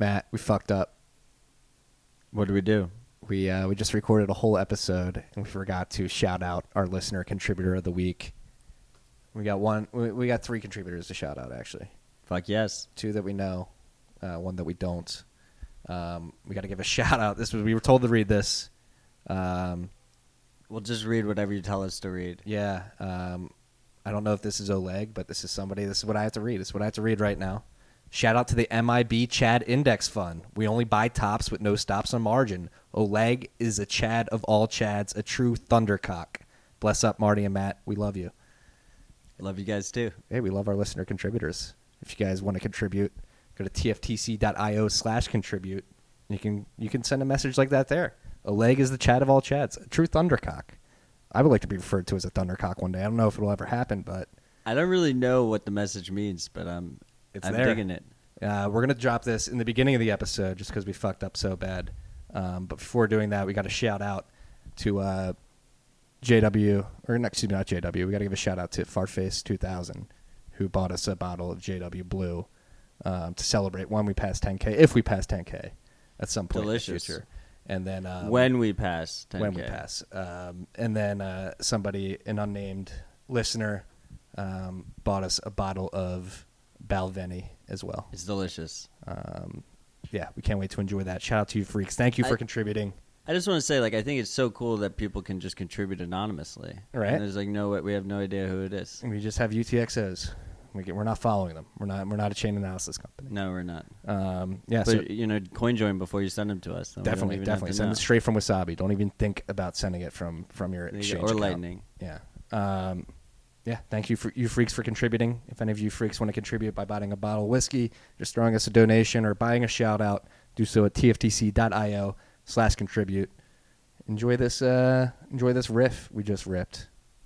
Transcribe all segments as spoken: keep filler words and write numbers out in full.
Matt, we fucked up. What do we do? We uh, we just recorded a whole episode, and we forgot to shout out our listener contributor of the week. We got one. We, we got three contributors to shout out, actually. Fuck yes. Two that we know, uh, one that we don't. Um, we got to give a shout out. This was we were told to read this. Um, We'll just read whatever you tell us to read. yeah. Um, I don't know if this is Oleg, but this is somebody. This is what I have to read. This is what I have to read right now. Shout out to the M I B Chad Index Fund. We only buy tops with no stops on margin. Oleg is a Chad of all Chads, a true thundercock. Bless up, Marty and Matt. We love you. Love you guys too. Hey, we love our listener contributors. If you guys want to contribute, go to tftc.io slash contribute. You can you can send a message like that there. Oleg is the Chad of all Chads, a true thundercock. I would like to be referred to as a thundercock one day. I don't know if it'll ever happen, but I don't really know what the message means, but I'm it's I'm there. digging it. Uh, we're going to drop this in the beginning of the episode just because we fucked up so bad. Um, but before doing that, we got to shout out to uh, J W, or not, excuse me, not J W. We got to give a shout out to Fartface two thousand, who bought us a bottle of J W Blue um, to celebrate when we pass ten K, if we pass ten K at some point Delicious. in the future. And then um, when we pass ten K. when we pass. Um, and then uh, somebody, an unnamed listener, um, bought us a bottle of Balvenie as well. It's delicious. Um, yeah, we can't wait to enjoy that. Shout out to you, freaks. Thank you for I- contributing. I just want to say, like, I think it's so cool that people can just contribute anonymously. Right. And there's like no, we have no idea who it is. We just have U T X Os. We get, we're not following them. We're not. We're not a chain analysis company. No, we're not. Um, yeah, But so you know, coin join before you send them to us. Then we don't definitely, even have definitely to send know. it straight from Wasabi. Don't even think about sending it from from your There you exchange go. Or account. Lightning. Yeah. Um, yeah. Thank you for you freaks for contributing. If any of you freaks want to contribute by buying a bottle of whiskey, just throwing us a donation, or buying a shout out, do so at tftc.io slash contribute. Enjoy this. Uh, enjoy this riff we just ripped.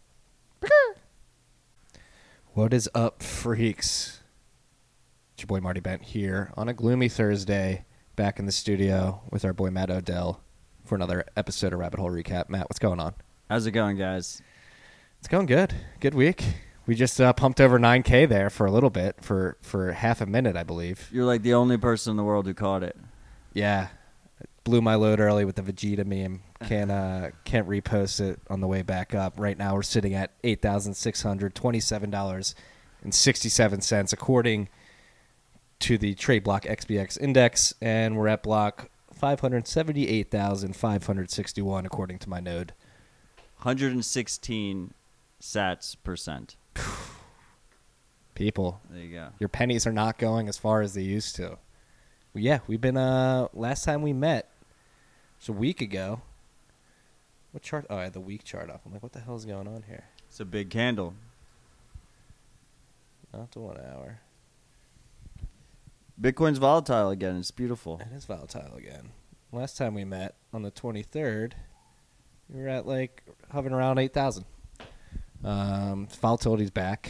What is up, freaks? It's your boy Marty Bent here on a gloomy Thursday, back in the studio with our boy Matt Odell for another episode of Rabbit Hole Recap. Matt, what's going on? How's it going, guys? It's going good. Good week. We just uh, pumped over nine K there for a little bit, for, for half a minute, I believe. You're like the only person in the world who caught it. Yeah. Blew my load early with the Vegeta meme. Can't uh, can't repost it on the way back up. Right now we're sitting at eight thousand six hundred twenty-seven dollars and sixty-seven cents according to the Trade Block X B X Index, and we're at block five hundred seventy-eight thousand five hundred sixty-one according to my node. one hundred sixteen sats percent. People, There you go. your pennies are not going as far as they used to. Well, yeah, we've been, uh, last time we met, it was a week ago. What chart? Oh, I had the week chart up. I'm like, what the hell is going on here? It's a big candle. Not the one hour. Bitcoin's volatile again. It's beautiful. It is volatile again. Last time we met on the twenty-third, we were at like hovering around eight thousand. Um, volatility's back.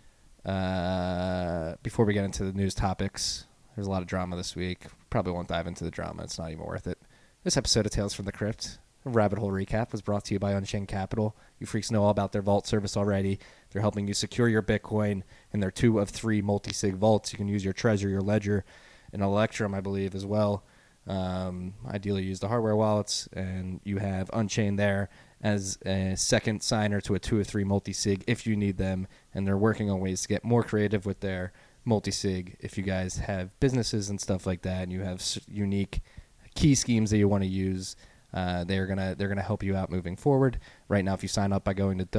Uh, before we get into the news topics, there's a lot of drama this week. Probably won't dive into the drama. It's not even worth it. This episode of Tales from the Crypt, a Rabbit Hole Recap, was brought to you by Unchained Capital. You freaks know all about their vault service already. They're helping you secure your Bitcoin in their two of three multi-sig vaults. You can use your Trezor, your Ledger, and Electrum, I believe, as well. Um, ideally, use the hardware wallets, and you have Unchained there as a second signer to a two of three multi-sig if you need them. And they're working on ways to get more creative with their multi-sig if you guys have businesses and stuff like that, and you have s- unique key schemes that you want to use. Uh, they're gonna they're gonna help you out moving forward. Right now, if you sign up by going to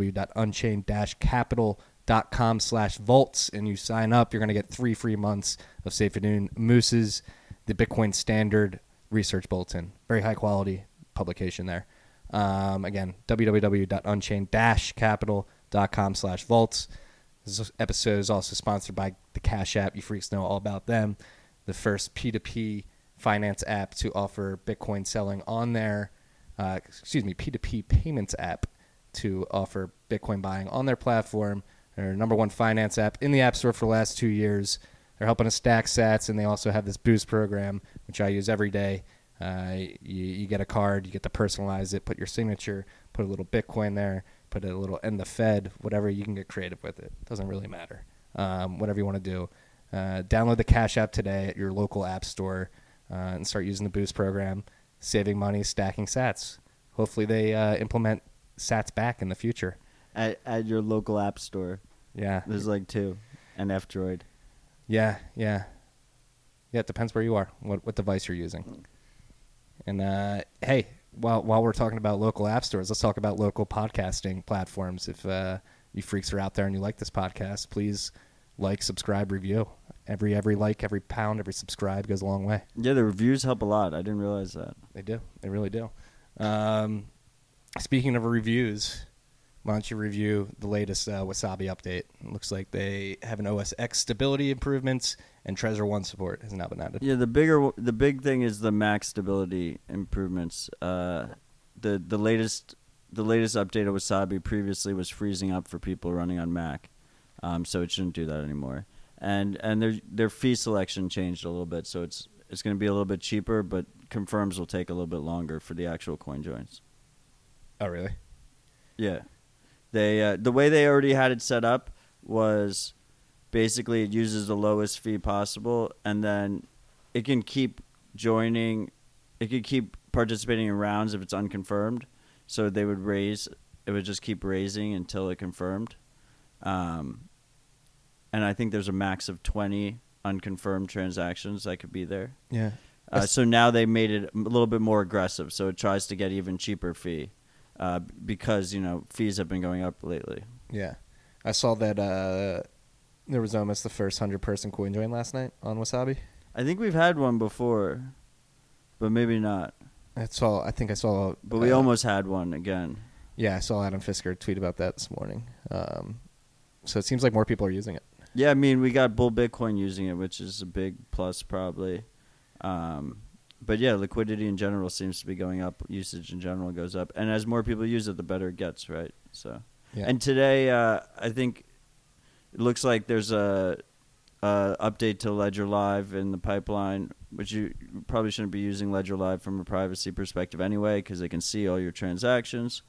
www.unchained-capital.com slash vaults and you sign up, you're gonna get three free months of Seyfedun Moose's The Bitcoin Standard Research Bulletin. Very high quality publication there. Um, again, www.unchained-capital.com slash vaults. This episode is also sponsored by the Cash App. You freaks know all about them. The first P two P finance app to offer Bitcoin selling on their, uh, excuse me, P two P payments app to offer Bitcoin buying on their platform. They're number one finance app in the App Store for the last two years. They're helping us stack sats, and they also have this Boost program, which I use every day. Uh, you, you get a card, you get to personalize it, put your signature, put a little Bitcoin there, put a little in the Fed, whatever. You can get creative with it. Doesn't really matter. Um, whatever you want to do. Uh, download the Cash App today at your local app store uh, and start using the Boost program, saving money, stacking sats. Hopefully they uh, implement sats back in the future. At, at your local app store. Yeah. There's like two. And F-Droid. Yeah, yeah. Yeah, it depends where you are, what what device you're using. And, uh, hey, while while we're talking about local app stores, let's talk about local podcasting platforms. If uh, you freaks are out there and you like this podcast, please like, subscribe, review. Every every like, every pound, every subscribe goes a long way. Yeah, the reviews help a lot. I didn't realize that. They do. They really do. Um, speaking of reviews, why don't you review the latest uh, Wasabi update? It looks like they have an O S X stability improvements and Trezor One support has now been added. Yeah, the bigger, the big thing is the Mac stability improvements. Uh, the the latest, the latest update of Wasabi previously was freezing up for people running on Mac, um, so it shouldn't do that anymore. And and their their fee selection changed a little bit, so it's it's going to be a little bit cheaper, but confirms will take a little bit longer for the actual coin joins. Oh, really? Yeah. They uh, the way they already had it set up was basically it uses the lowest fee possible, and then it can keep joining, it can keep participating in rounds if it's unconfirmed. So they would raise, it would just keep raising until it confirmed. Um, and I think there's a max of twenty unconfirmed transactions that could be there. Yeah. Uh, so now they made it a little bit more aggressive, so it tries to get even cheaper fee. Uh, because, you know, fees have been going up lately. Yeah. I saw that uh, there was almost the first one hundred person coin join last night on Wasabi. I think we've had one before, but maybe not. I saw. I think I saw. But we uh, almost had one again. Yeah, I saw Adam Fisker tweet about that this morning. Um, so it seems like more people are using it. Yeah, I mean, we got Bull Bitcoin using it, which is a big plus probably. Um, but yeah, liquidity in general seems to be going up. Usage in general goes up. And as more people use it, the better it gets, right? So, Yeah. And today, uh, I think it looks like there's a, a update to Ledger Live in the pipeline, which you probably shouldn't be using Ledger Live from a privacy perspective anyway, because they can see all your transactions.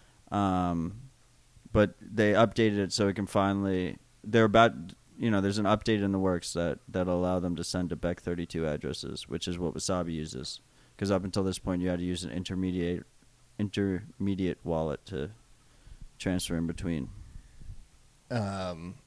Um, but they updated it so it can finally, they're about, you know, there's an update in the works that, that'll allow them to send to B E C thirty-two addresses, which is what Wasabi uses. Because up until this point, you had to use an intermediate, intermediate wallet to transfer in between. Um,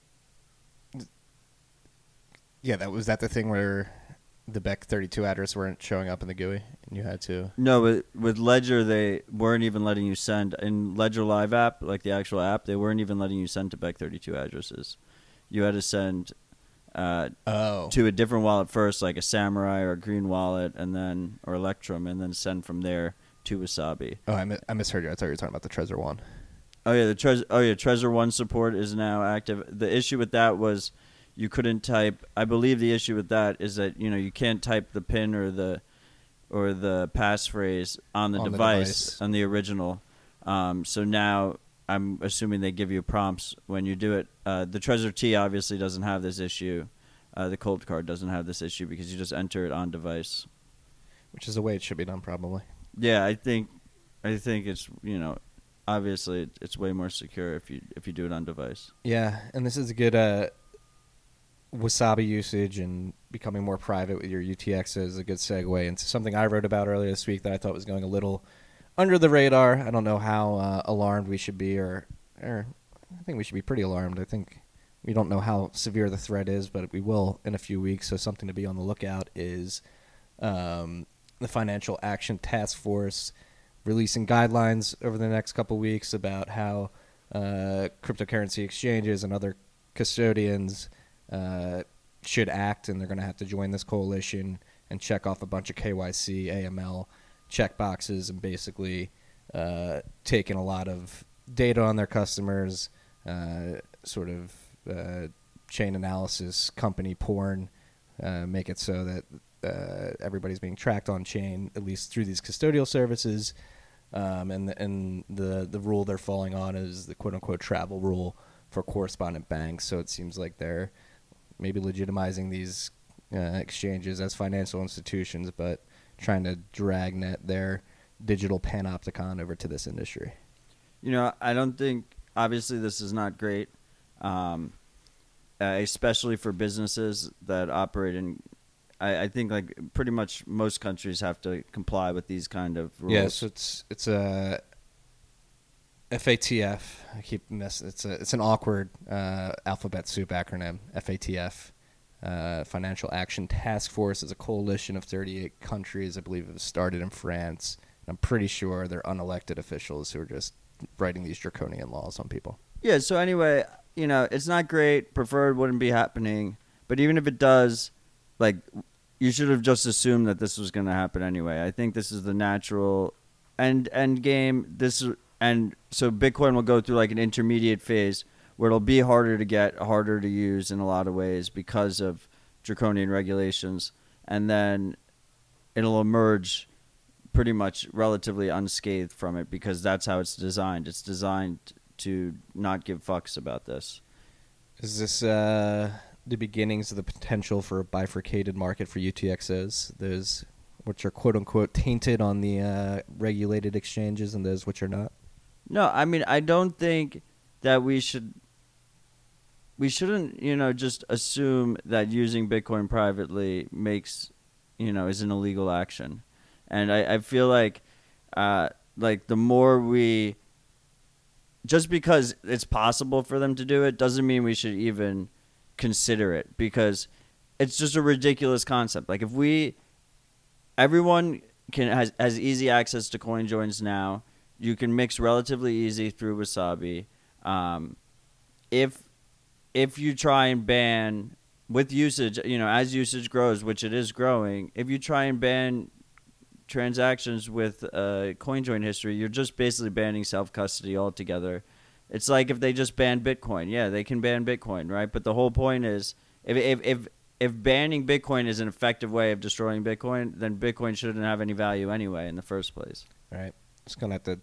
yeah, that was that the thing where the B E C thirty-two address weren't showing up in the G U I, and you had to. No, with, with Ledger, they weren't even letting you send in Ledger Live app, like the actual app. They weren't even letting you send to B E C thirty-two addresses. You had to send uh, Oh. to a different wallet first, like a Samurai or a Green Wallet, and then or Electrum, and then send from there to Wasabi. Oh, I, mi- I misheard you. I thought you were talking about the Trezor One. Oh yeah, the Trezor. Oh yeah, Trezor One support is now active. The issue with that was you couldn't type. I believe the issue with that is that you know you can't type the PIN or the or the passphrase on the On the device device. on the original. Um, so now I'm assuming they give you prompts when you do it. Uh, the Trezor T obviously doesn't have this issue. Uh, the Cold Card doesn't have this issue because you just enter it on device. Which is the way it should be done, probably. Yeah, I think, I think it's you know, obviously it, it's way more secure if you if you do it on device. Yeah, and this is a good uh, Wasabi usage and becoming more private with your U T X is a good segue into something I wrote about earlier this week that I thought was going a little under the radar. I don't know how uh, alarmed we should be, or, or I think we should be pretty alarmed. I think we don't know how severe the threat is, but we will in a few weeks. So something to be on the lookout is um, the Financial Action Task Force releasing guidelines over the next couple weeks about how uh, cryptocurrency exchanges and other custodians uh, should act, and they're going to have to join this coalition and check off a bunch of K Y C, A M L check boxes, and basically uh, taking a lot of data on their customers, uh, sort of uh, chain analysis, company porn, uh, make it so that uh, everybody's being tracked on chain, at least through these custodial services. Um, and the, and the the rule they're falling on is the quote unquote travel rule for correspondent banks. So it seems like they're maybe legitimizing these uh, exchanges as financial institutions, but trying to dragnet their digital panopticon over to this industry. You know, I don't think obviously this is not great. Um, uh, especially for businesses that operate in. I, I think like pretty much most countries have to comply with these kind of rules. Yes, it's it's a F A T F. I keep messing. It's a it's an awkward uh, alphabet soup acronym. F A T F. Uh, Financial Action Task Force is a coalition of thirty-eight countries. I believe it was started in France. And I'm pretty sure they're unelected officials who are just writing these draconian laws on people. Yeah. So anyway, you know, it's not great. Preferred wouldn't be happening. But even if it does, like, you should have just assumed that this was going to happen anyway. I think this is the natural end end game. This and so Bitcoin will go through like an intermediate phase where it'll be harder to get, harder to use in a lot of ways because of draconian regulations, and then it'll emerge pretty much relatively unscathed from it because that's how it's designed. It's designed to not give fucks about this. Is this uh, the beginnings of the potential for a bifurcated market for U T X Os? Those which are quote-unquote tainted on the uh, regulated exchanges and those which are not? No, I mean, I don't think that we should... We shouldn't, you know, just assume that using Bitcoin privately makes, you know, is an illegal action. And I, I feel like, uh, like the more we, just because it's possible for them to do it, doesn't mean we should even consider it, because it's just a ridiculous concept. Like if we, everyone can has has easy access to CoinJoins now. You can mix relatively easy through Wasabi. Um, if If you try and ban with usage, you know, as usage grows, which it is growing, if you try and ban transactions with uh, CoinJoin history, you're just basically banning self-custody altogether. It's like if they just banned Bitcoin. Yeah, they can ban Bitcoin, right? But the whole point is, if if if, if banning Bitcoin is an effective way of destroying Bitcoin, then Bitcoin shouldn't have any value anyway in the first place. All right. Just going to have to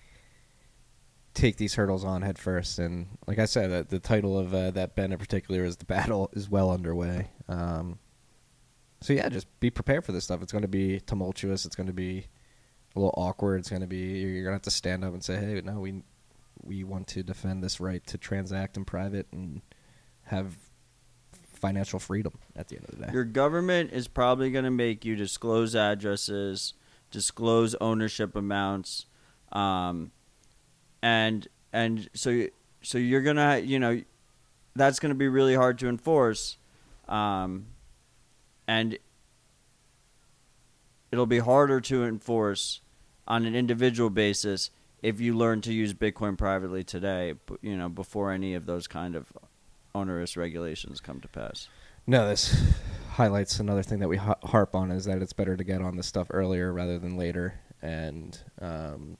take these hurdles on head first, and like I said, uh, the title of uh, that Ben in particular is "The Battle is Well Underway." Um, so yeah, just be prepared for this stuff. It's going to be tumultuous. It's going to be a little awkward. It's going to be you're going to have to stand up and say, "Hey, no, we we want to defend this right to transact in private and have financial freedom." At the end of the day, your government is probably going to make you disclose addresses, disclose ownership amounts. Um, And and so so you're gonna you know that's gonna be really hard to enforce, um, and it'll be harder to enforce on an individual basis if you learn to use Bitcoin privately today. You know, before any of those kind of onerous regulations come to pass. No, this highlights another thing that we harp on is that it's better to get on this stuff earlier rather than later, and um,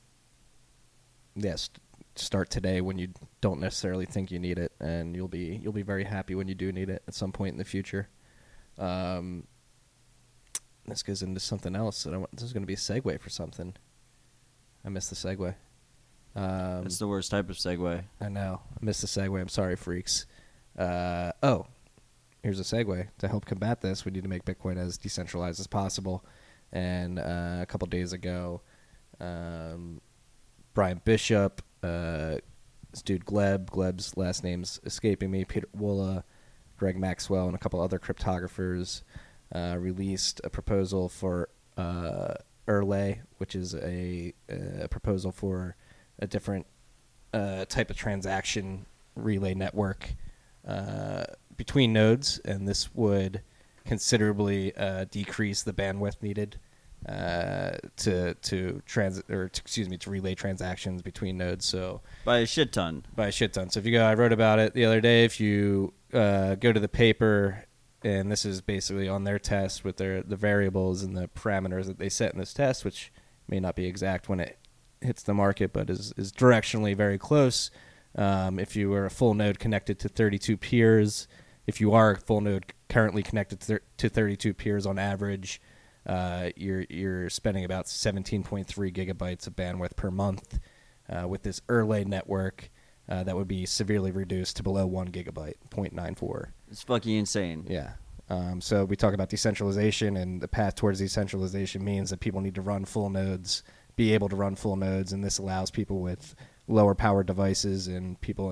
yes. Start today when you don't necessarily think you need it, and you'll be you'll be very happy when you do need it at some point in the future. Um, this goes into something else. That I want, this is going to be a segue for something. I missed the segue. Um, That's the worst type of segue. I know. I missed the segue. I'm sorry, freaks. Uh, oh, here's a segue. To help combat this, we need to make Bitcoin as decentralized as possible. And uh, a couple days ago, um, Brian Bishop, uh, this dude Gleb, Gleb's last name's escaping me, Peter Woola, Greg Maxwell, and a couple other cryptographers uh, released a proposal for uh, Erlay, which is a, a proposal for a different uh, type of transaction relay network uh, between nodes, and this would considerably uh, decrease the bandwidth needed uh, to to trans or to, excuse me to relay transactions between nodes. So by a shit ton. By a shit ton. So if you go, I wrote about it the other day. If you uh, go to the paper, and this is basically on their test with their the variables and the parameters that they set in this test, which may not be exact when it hits the market, but is is directionally very close. Um, if you are a full node connected to thirty-two peers, if you are a full node currently connected to, to thirty-two peers on average, uh, you're you're spending about seventeen point three gigabytes of bandwidth per month. Uh, with this Erlay network, uh, that would be severely reduced to below one gigabyte, zero point nine four. It's fucking insane. Yeah. Um, so we talk about decentralization, and the path towards decentralization means that people need to run full nodes, be able to run full nodes, and this allows people with lower power devices and people in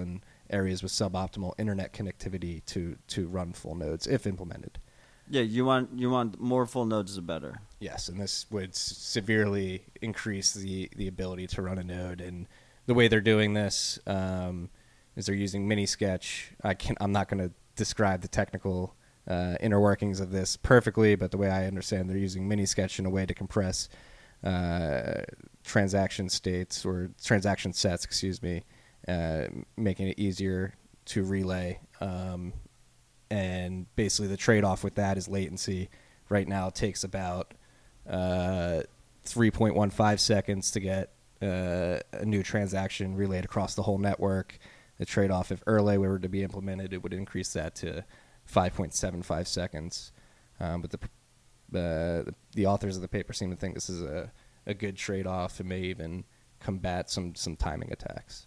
areas with suboptimal internet connectivity to to run full nodes if implemented. Yeah, you want you want more full nodes the better. Yes, and this would s- severely increase the, the ability to run a node. And the way they're doing this um, is they're using Minisketch. I can I'm not going to describe the technical uh, inner workings of this perfectly, but the way I understand, they're using Minisketch in a way to compress uh, transaction states or transaction sets, excuse me, uh, making it easier to relay. Um, and basically the trade-off with that is latency. Right now it takes about uh, three point one five seconds to get uh, a new transaction relayed across the whole network. The trade-off, if Erlay were to be implemented, it would increase that to five point seven five seconds. Um, but the, uh, the the authors of the paper seem to think this is a, a good trade-off and may even combat some, some timing attacks.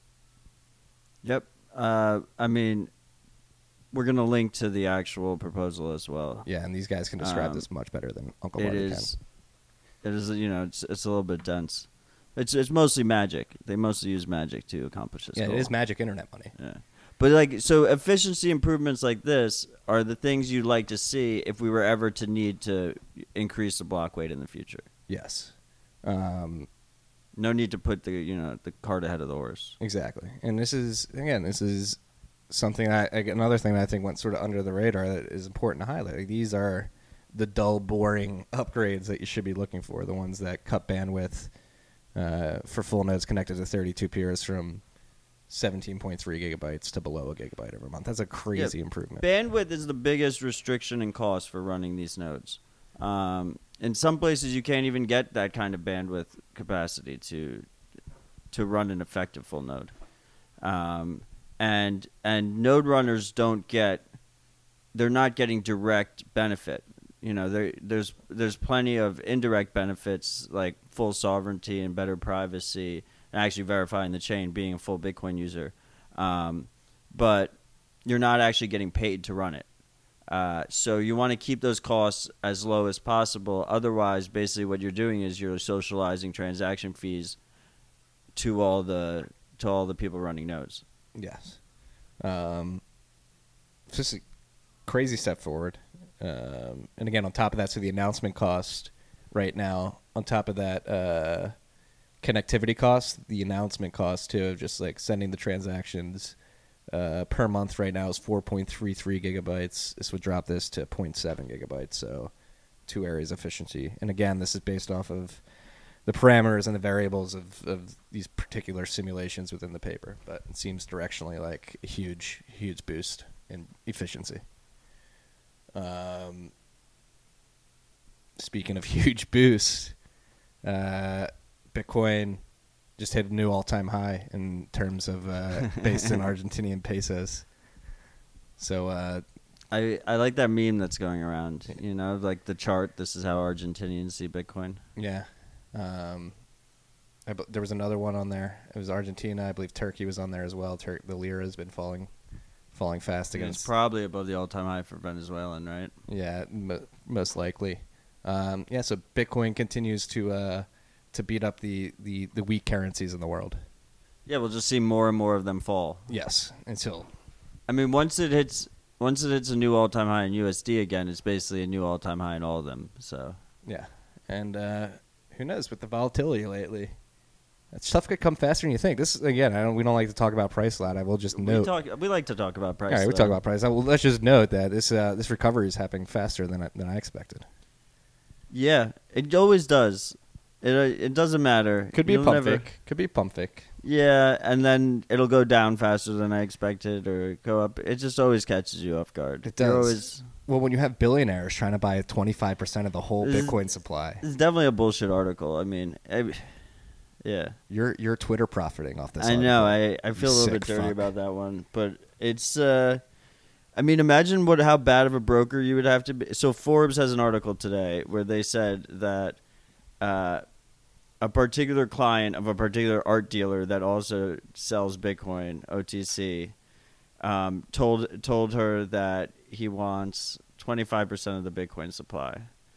Yep. Uh, I mean, we're going to link to the actual proposal as well. Yeah, and these guys can describe Um, this much better than Uncle It Marty is, it is, you know, it's it's a little bit dense. It's it's mostly magic. They mostly use magic to accomplish this can. Yeah, goal. it is magic internet money. Yeah. But like, so efficiency improvements like this are the things you'd like to see if we were ever to need to increase the block weight in the future. Yes. Um, No need to put the you know the cart ahead of the horse. exactly. And this is, again, this is something I, another thing that I think went sort of under the radar that is important to highlight. Like, these are the dull, boring upgrades that you should be looking for, the ones that cut bandwidth uh, for full nodes connected to thirty-two peers from seventeen point three gigabytes to below a gigabyte every month. That's a crazy Yeah, improvement. Bandwidth is the biggest restriction and cost for running these nodes. Um, in some places, you can't even get that kind of bandwidth capacity to to run an effective full node. Um, and and node runners don't get they're not getting direct benefit. You know, there there's there's plenty of indirect benefits like full sovereignty and better privacy and actually verifying the chain, being a full Bitcoin user. Um, but you're not actually getting paid to run it. Uh, so you want to keep those costs as low as possible. Otherwise, basically what you're doing is you're socializing transaction fees to all the to all the people running nodes. Yes. Um, it's just a crazy step forward. Um, and again, on top of that, so the announcement cost right now, on top of that uh, connectivity cost, the announcement cost too of just like sending the transactions uh, per month right now is four point three three gigabytes. This would drop this to zero point seven gigabytes. So two areas of efficiency. And again, this is based off of the parameters and the variables of, of these particular simulations within the paper. But it seems directionally like a huge, huge boost in efficiency. Um, speaking of huge boosts, uh, Bitcoin just hit a new all-time high in terms of uh, based in Argentinian pesos. So uh, I, I like that meme that's going around, you know, like the chart. This is how Argentinians see Bitcoin. yeah, um, I, b- there was another one on there. It was Argentina. I believe Turkey was on there as well. Tur- the lira has been falling, falling fast It's against. probably above the all-time high for Venezuelan, right? Yeah, m- most likely. Um, yeah, so Bitcoin continues to uh, to beat up the, the, the weak currencies in the world. Yeah, we'll just see more and more of them fall. Yes, until I mean, once it hits once it hits a new all-time high in U S D again, it's basically a new all-time high in all of them. So yeah, and uh, who knows with the volatility lately, that stuff could come faster than you think. This again, I don't. We don't like to talk about price a lot. I will just we note. talk we like to talk about price. All right, we though. talk about price. I will, let's just note that this uh, this recovery is happening faster than I, than I expected. Yeah, it always does. It uh, it doesn't matter. Could be You'll a pump never- fake. Could be a pump fake. Yeah, and then it'll go down faster than I expected, or go up. It just always catches you off guard. It You're does. always, Well, when you have billionaires trying to buy twenty-five percent of the whole This is- Bitcoin supply, it's definitely a bullshit article. I mean, I, yeah. you're you're Twitter profiting off this. I know. article. I, I feel You a little sick bit dirty fuck. about that one, but it's. Uh, I mean, imagine what how bad of a broker you would have to be. So Forbes has an article today where they said that uh, a particular client of a particular art dealer that also sells Bitcoin O T C um, told told her that he wants twenty-five percent of the Bitcoin supply.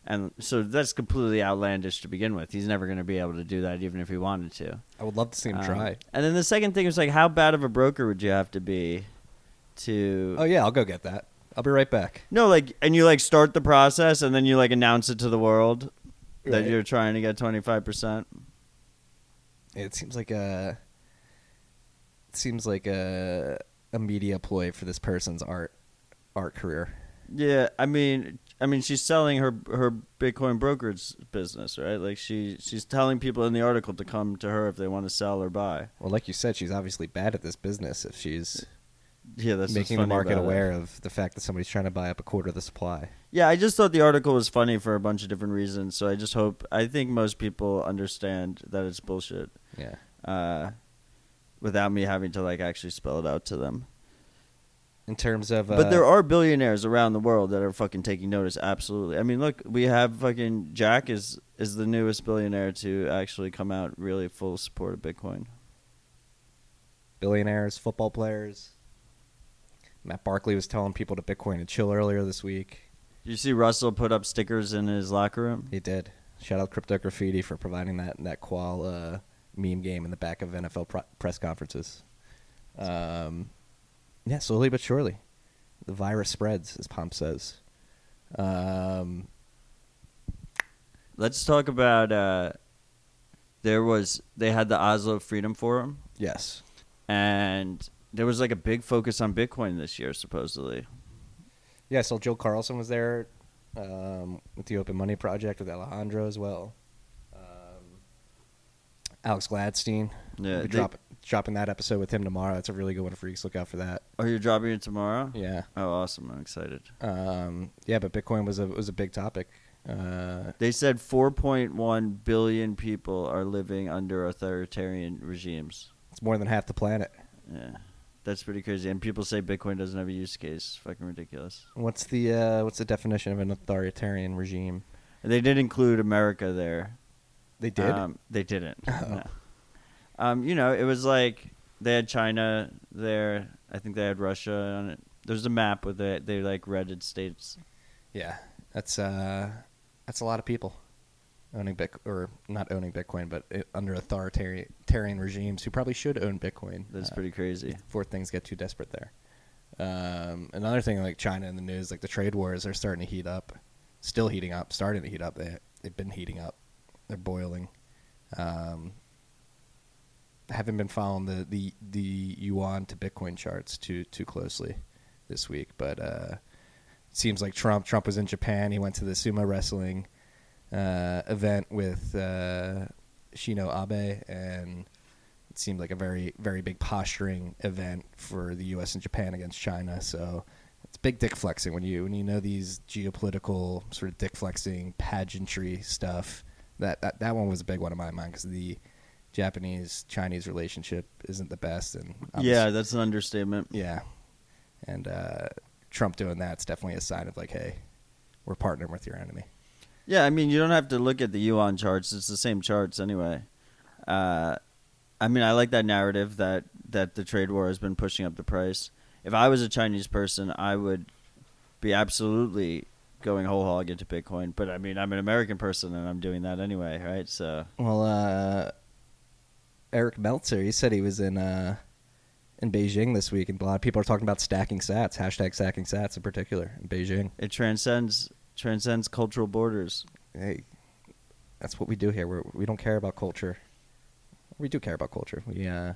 And so that's completely outlandish to begin with. He's never going to be able to do that, even if he wanted to. I would love to see him Um, try. And then the second thing is like, how bad of a broker would you have to be to? Oh yeah, I'll go get that. I'll be right back. No, like, and you like start the process, and then you like announce it to the world that Right. you're trying to get twenty-five percent. It seems like a. It seems like a a media ploy for this person's art art career. Yeah, I mean, I mean, she's selling her her Bitcoin brokerage business, right? Like she she's telling people in the article to come to her if they want to sell or buy. Well, like you said, she's obviously bad at this business if she's Yeah, that's what's making the funny market about it. aware of the fact that somebody's trying to buy up a quarter of the supply. Yeah, I just thought the article was funny for a bunch of different reasons. So I just hope I think most people understand that it's bullshit. Yeah. Uh, without me having to like actually spell it out to them. In terms of, uh, But there are billionaires around the world that are fucking taking notice. Absolutely. I mean, look, we have fucking Jack is is the newest billionaire to actually come out really full support of Bitcoin. billionaires, football players. Matt Barkley was telling people to Bitcoin and chill earlier this week. Did you see Russell put up stickers in his locker room? He did. Shout out Crypto Graffiti for providing that that qual uh, meme game in the back of N F L pro- press conferences. Um, yeah, slowly but surely, the virus spreads, as Pomp says. Um, Let's talk about. Uh, there was they had the Oslo Freedom Forum, yes. and there was like a big focus on Bitcoin this year, supposedly. Yeah, so Jill Carlson was there um, with the Open Money Project with Alejandro as well. Um, Alex Gladstein. Yeah, We'll be they- drop, dropping that episode with him tomorrow. It's a really good one, freaks. Look out for that. Oh, you're dropping it tomorrow? Yeah. Oh, awesome! I'm excited. Um, yeah, but Bitcoin was a was a big topic. Uh, They said four point one billion people are living under authoritarian regimes. it's more than half the planet. Yeah, that's pretty crazy. And people say Bitcoin doesn't have a use case. Fucking ridiculous. What's the uh, what's the definition of an authoritarian regime? And they did include America there. They did. Um, they didn't. Oh. No. Um, you know, it was like they had China there. I think they had Russia on it. There's a map with the they like redded states. yeah, that's uh, that's a lot of people owning Bit or not owning Bitcoin, but it, under authoritarian regimes who probably should own Bitcoin. That's uh, pretty crazy. Before things get too desperate there. Um, another thing, like China in the news, like the trade wars are starting to heat up, still heating up, starting to heat up. They they've been heating up, they're boiling. Um, I haven't been following the, the, the yuan to Bitcoin charts too too closely this week, but uh, it seems like Trump Trump was in Japan. He went to the sumo wrestling uh, event with uh, Shino Abe, and it seemed like a very, very big posturing event for the U S and Japan against China. So it's big dick flexing when you when you know these geopolitical sort of dick flexing pageantry stuff. That that, that one was a big one in my mind because the Japanese Chinese relationship isn't the best, and obviously- Yeah, that's an understatement. yeah, and uh, Trump doing that's definitely a sign of like, hey, we're partnering with your enemy. Yeah, I mean, you don't have to look at the yuan charts. It's the same charts anyway. Uh, I mean, I like that narrative that, that the trade war has been pushing up the price. If I was a Chinese person, I would be absolutely going whole hog into Bitcoin. But, I mean, I'm an American person, and I'm doing that anyway, right? So, Well, uh, Eric Meltzer, he said he was in uh, in Beijing this week, and a lot of people are talking about stacking sats, hashtag stacking sats in particular in Beijing. it transcends transcends cultural borders. Hey, that's what we do here. We're, we don't care about culture. We do care about culture. We uh,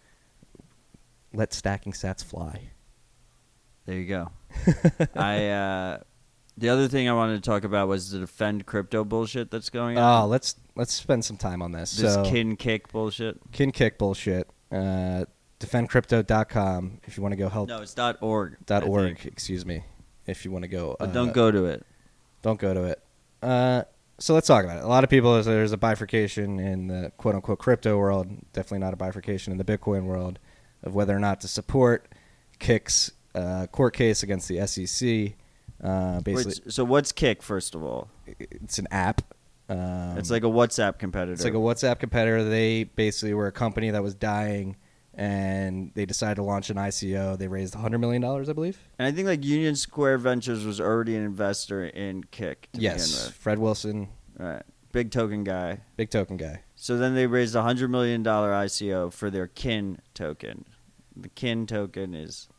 let stacking sats fly. There you go. I uh, the other thing I wanted to talk about was the defend crypto bullshit that's going on. Oh, let's let's spend some time on this. This so, kin kick bullshit. kin kick bullshit. Uh, defend crypto dot com if you want to go help. No, it's dot .org. dot I org, think. excuse me. If you want to go, But uh, don't go to it. Don't go to it. Uh, so let's talk about it. A lot of people, there's a bifurcation in the quote unquote crypto world. Definitely not a bifurcation in the Bitcoin world of whether or not to support Kick's uh, court case against the S E C. Uh, basically, Wait, so what's Kick, first of all? it's an app. Um, It's like a WhatsApp competitor. It's like a WhatsApp competitor. They basically were a company that was dying, and they decided to launch an I C O. They raised one hundred million dollars, I believe. And I think like Union Square Ventures was already an investor in Kick to Yes, begin with. Fred Wilson, Right. Big token guy. big token guy. So then they raised a one hundred million dollars I C O for their Kin token. The Kin token is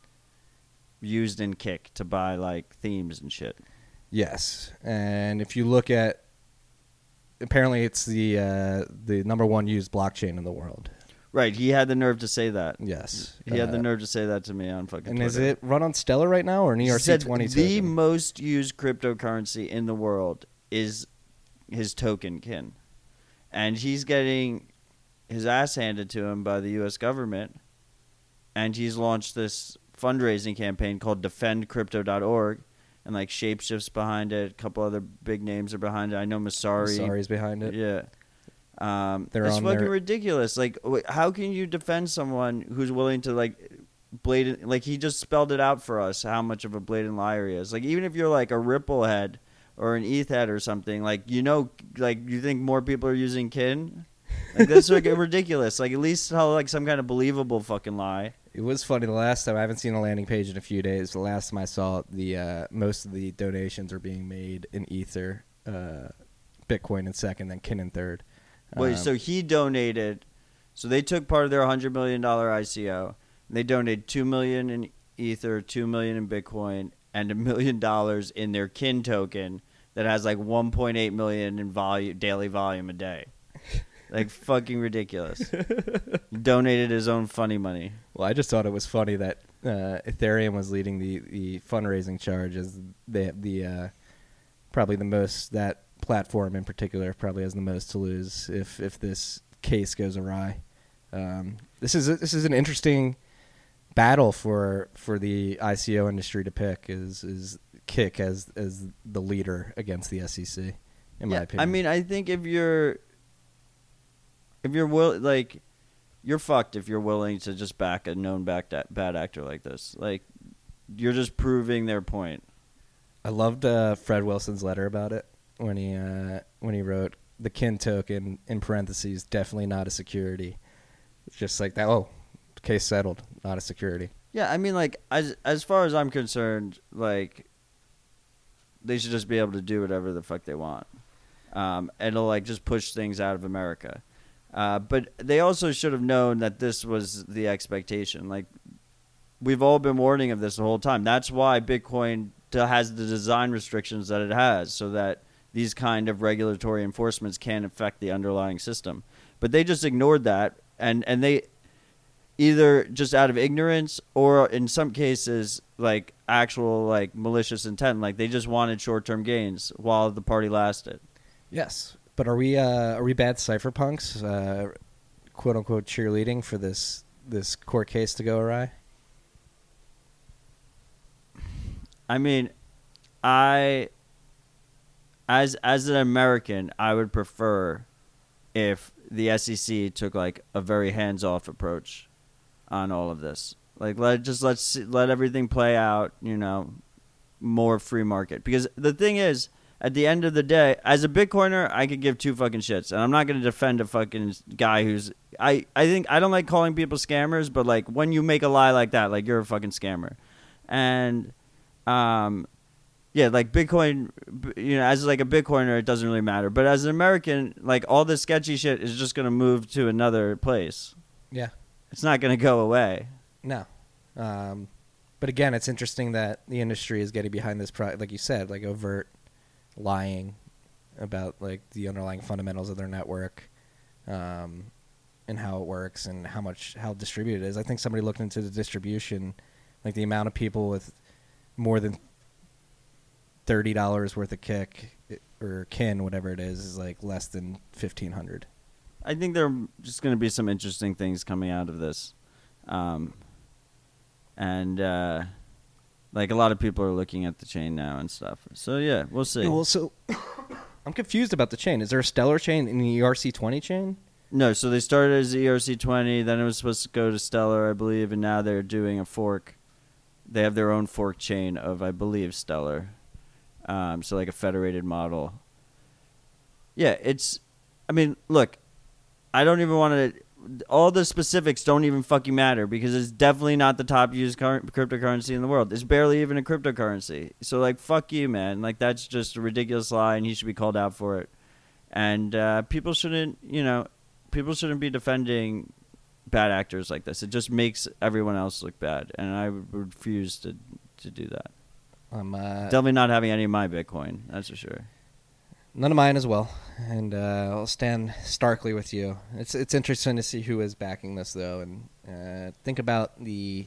used in Kick to buy like themes and shit. Yes, and if you look at, apparently it's the uh, the number one used blockchain in the world. Right, he had the nerve to say that. Yes, He had the Uh, nerve to say that to me on fucking And Twitter. is it run on Stellar right now or an He E R C said twenty the token? most used cryptocurrency in the world is his token Kin. And he's getting his ass handed to him by the U S government. And he's launched this fundraising campaign called defend crypto dot org. And like Shapeshift's behind it. A couple other big names are behind it. I know Masari. Masari's behind it. Yeah. Um, They're it's on fucking their- ridiculous. Like, wh- how can you defend someone who's willing to like blatant? Like, he just spelled it out for us how much of a blatant liar he is. Like, even if you're like a Ripple head or an E T H head or something, like you know, like you think more people are using Kin. Like that's like ridiculous. Like at least tell like some kind of believable fucking lie. It was funny the last time. I haven't seen a landing page in a few days. The last time I saw it, the uh, most of the donations are being made in Ether, uh, Bitcoin in second, then Kin in third. Wait, Um, so he donated. So they took part of their one hundred million dollars I C O. And they donated two million dollars in Ether, two million dollars in Bitcoin, and a million dollars in their Kin token that has like one point eight million dollars in volume, daily volume a day. Like fucking ridiculous. He donated his own funny money. Well, I just thought it was funny that uh, Ethereum was leading the, the fundraising charge as they have the uh, probably the most, that platform in particular probably has the most to lose if, if this case goes awry. Um, this is a, this is an interesting battle for for the I C O industry to pick is is Kick as as the leader against the S E C, in my Yeah, opinion. I mean, I think if you're if you're will like you're fucked if you're willing to just back a known back bad actor like this. Like you're just proving their point. I loved uh, Fred Wilson's letter about it when he uh, when he wrote the Kin token in parentheses definitely not a security. It's just like that. Oh, case settled, not a security. Yeah, I mean, like as as far as I'm concerned, like they should just be able to do whatever the fuck they want. Um, and it'll like just push things out of America. Uh, but they also should have known that this was the expectation. Like we've all been warning of this the whole time. That's why Bitcoin t- has the design restrictions that it has, so that these kind of regulatory enforcements can't affect the underlying system. But they just ignored that, and, and they either just out of ignorance or in some cases like actual like malicious intent, like they just wanted short-term gains while the party lasted. Yes, but are we uh, are we bad cypherpunks, uh, quote unquote cheerleading for this this court case to go awry? I mean, I as as an American, I would prefer if the S E C took like a very hands-off approach on all of this. Like let just let's see, let everything play out, you know, more free market. Because the thing is, at the end of the day, as a Bitcoiner, I could give two fucking shits, and I'm not going to defend a fucking guy who's I I think I don't like calling people scammers, but like when you make a lie like that, like you're a fucking scammer. And um yeah, like Bitcoin, you know, as like a Bitcoiner, it doesn't really matter. But as an American, like all this sketchy shit is just going to move to another place. Yeah. It's not going to go away. No. Um, but again, it's interesting that the industry is getting behind this, pro- like you said, like overt lying about like the underlying fundamentals of their network, um, and how it works and how much how distributed it is. I think somebody looked into the distribution, like the amount of people with more than thirty dollars worth of Kick or Kin, whatever it is, is like less than fifteen hundred. I think there are just going to be some interesting things coming out of this. Um, and, uh, like, a lot of people are looking at the chain now and stuff. So, yeah, we'll see. Yeah, well, so I'm confused about the chain. Is there a Stellar chain in the E R C twenty chain? No, so they started as E R C twenty, then it was supposed to go to Stellar, I believe, and now they're doing a fork. They have their own fork chain of, I believe, Stellar. Um, so, like, a federated model. Yeah, it's... I mean, look... I don't even want to all the specifics don't even fucking matter because it's definitely not the top used cur- cryptocurrency in the world. It's barely even a cryptocurrency. So like, fuck you, man. Like that's just a ridiculous lie, and he should be called out for it. And uh, people shouldn't, you know, people shouldn't be defending bad actors like this. It just makes everyone else look bad, and I would refuse to to do that. I'm uh, Definitely not having any of my Bitcoin. That's for sure. None of mine as well, and uh, I'll stand starkly with you. It's it's interesting to see who is backing this, though, and uh, think about the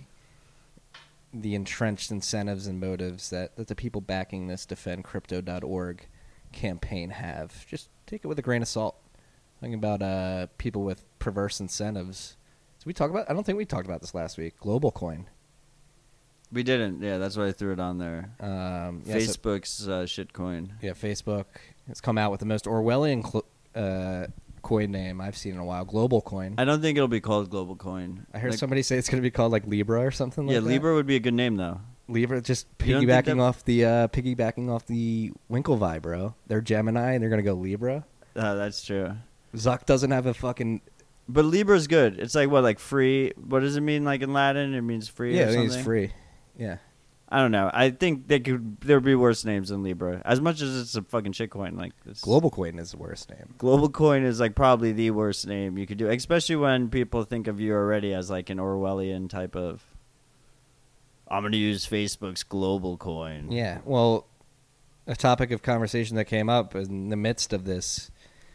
the entrenched incentives and motives that, that the people backing this defend crypto dot org campaign have. Just take it with a grain of salt. Talking about uh, people with perverse incentives. Did we talk about? I don't think we talked about this last week. Global Coin. We didn't. Yeah, that's why I threw it on there. Um, yeah, so- Facebook's uh, shitcoin. Yeah, Facebook has come out with the most Orwellian cl- uh, coin name I've seen in a while. Global Coin. I don't think it'll be called Global Coin. I heard Like, somebody say it's going to be called like Libra or something yeah, like that. Libra would be a good name though. Libra, just You don't think piggybacking that- off the uh, piggybacking off the Winklevi, bro. They're Gemini and they're going to go Libra. Uh, that's true. Zuck doesn't have a fucking But Libra's good. It's like what, like free? What does it mean? Like in Latin, it means free. yeah, or I think it's something? free. Yeah, I don't know. I think they could. There would be worse names than Libra. As much as it's a fucking shitcoin, like this. Global Coin is the worst name. Global Coin is like probably the worst name you could do, especially when people think of you already as like an Orwellian type of. I'm gonna use Facebook's Global Coin. Yeah, well, a topic of conversation that came up in the midst of this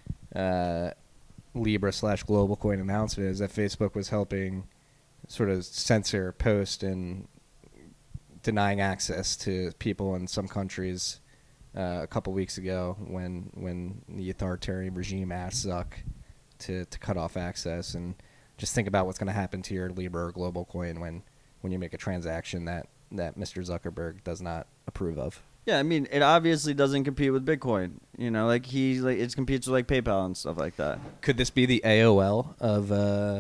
uh, Libra slash Global Coin announcement is that Facebook was helping sort of censor, post, and denying access to people in some countries uh, a couple weeks ago when when the authoritarian regime asked Zuck to, to cut off access. And just think about what's going to happen to your Libra or Global Coin when, when you make a transaction that, that Mister Zuckerberg does not approve of. Yeah, I mean, it obviously doesn't compete with Bitcoin. You know, like he like it competes with like PayPal and stuff like that. Could this be the A O L of uh,